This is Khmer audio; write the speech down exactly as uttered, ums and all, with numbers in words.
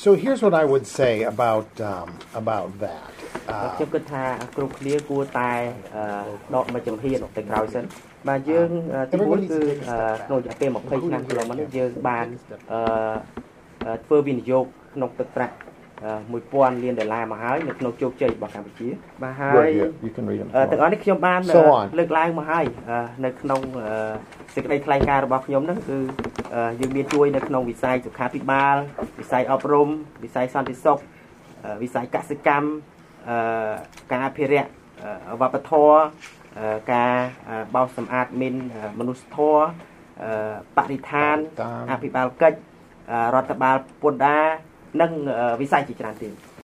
So here's what I would say about um, about that. ខ្ញុំគិតថាគ្រប់គ្នាគួរតែដកមកចំហៀនទៅក្រោយសិនបាទយើងទីមួយគឺក្នុងរយៈពេលtwentyឆ្នាំកន្លងមកនេះយើងបានធ្វើវិនិយោគក្នុងទឹកប្រាក់one thousandលានដុល្លារមកហើយនៅក្នុងជោគជ័យរបស់កម្ពុជាបាទហើយទាំងអស់នេះខ្ញុំបានលើកឡើងមកហើយនៅក្នុងសេចក្តីថ្លែងការណ៍របស់ខ្ញុំហ្នឹងគឺយើងមានជួយនៅក្នុងវិស័យសុខាភិបាលវិស័យអប់រំវិស័យសន្តិសុខវិស័យកសិកម្មការអភិរក្សវប្បធម៌ការបោសសម្អាតមានមនុស្សធម៌បរិស្ថានអភិបាលកិច្ចរដ្ឋបាលពន្ធដារនិងវិស័យជាច្រើនទៀត